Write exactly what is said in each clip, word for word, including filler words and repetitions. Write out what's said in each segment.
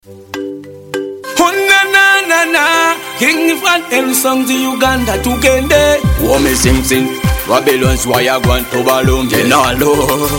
King Fan and song to Uganda to Kende. Wome sing sing, Babylon's wire gwan to balum jenalo.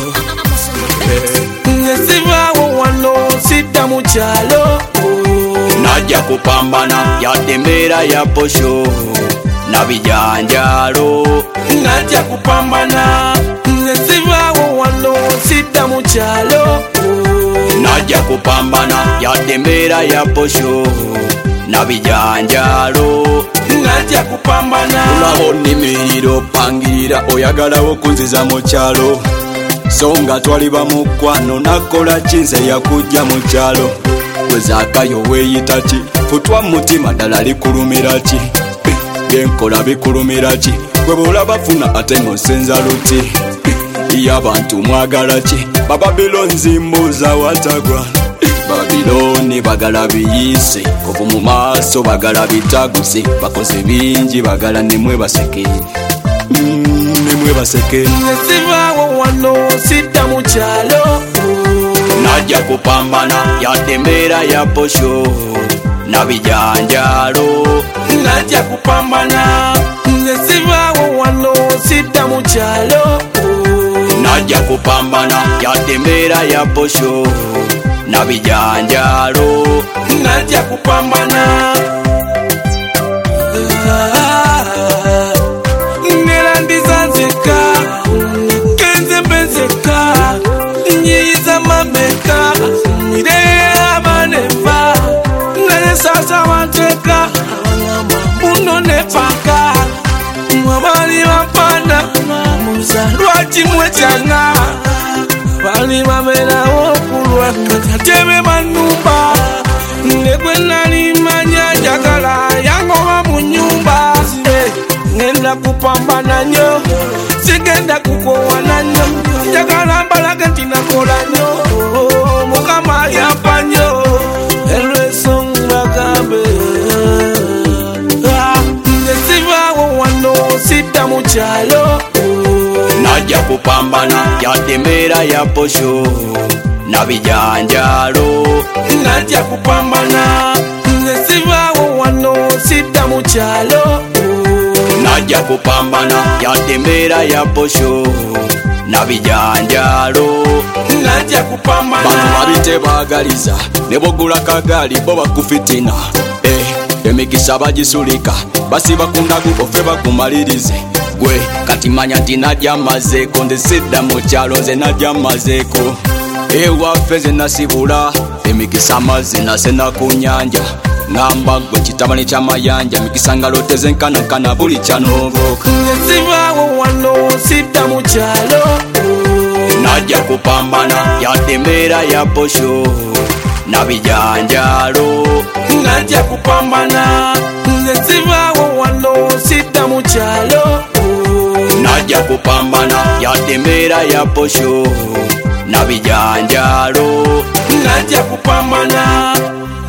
Nesiva wano sita muchalo. Naja kupambana ya tembera ya posho na vijanjaro. Naja kupambana nesiva wano sita muchalo. Naja kupambana ya tembera ya posho na vijanjaro. Naja kupambana ulaho nimiriro pangirira oyagala okunziza mu kyalo songa twaliba mu kwano nakola kinze yakujja mu kyalo wezakayo weeyita ki futwa mutima ddala likulumira ki byenkola bikulumira ki gwe bwolaba funa ate ng'osenza luti iyo abantu mwagala ki bababylonzi mbuuza watagwa Babiloni bagala biyise kovu mu maaso bagala bitaguse bakoze bingi bagala nemwe baseke mm, nemwe baseke nesiva wano sita muchalo. Naja kupambana ya tembera ya posho na vijanjaro. Naja kupambana nesiva wano sita muchalo. Naja kupambana ya tembera ya posho na vijanjaro. Naja kupambana Ngelandi zanzeka Kenze bezeka Nyiza mameka Mirea maneva Nane sasa wanteka Muno nepaka Mwamali wapanda Muzarwaji mwechanga Bali mamela wokulwa Katateme manumba Ngekwe nali manya jagala Yango wa munyumba Ngenda kupambana nyo Sigenda kukowana nyo Jagala mbalage tina kola nyo Mokama yapa nyo Elwe songa kambe Nesiva wano sita muchalo. Naja kupambana ya tembera ya posho na vijanjaro. Naja kupambana nesiva wano sita muchalo. Naja kupambana ya tembera ya posho na vijanjaro. Naja kupambana bano babite bagaliza nebogula kagali bo bakufitina eh emikisa bagisulika basiba kundagu ofe bakumalirize gwe kati manya nti najja mazeko ndesedda mu kyalo nze najja mazeko ewaffe nze nasibula emikisa mazzi nasena ku nyanja ngamba gwe kitabane ky'amayanja mikisa ngalote zenkanakana buli kyanoboka nesiva wano sita mu kyalo. Naja kupambana ya tembera ya posho na vijanjaro. Naja kupambana nesiva wano sita muchalo. Naja kupambana ya tembera ya posho na vijanjaro. Naja kupambana